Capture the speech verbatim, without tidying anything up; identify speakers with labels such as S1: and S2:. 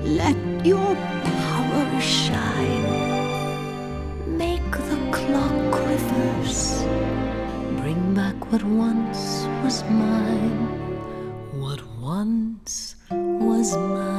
S1: let your power shine. Make the clock reverse, bring back what once was mine, what once was mine.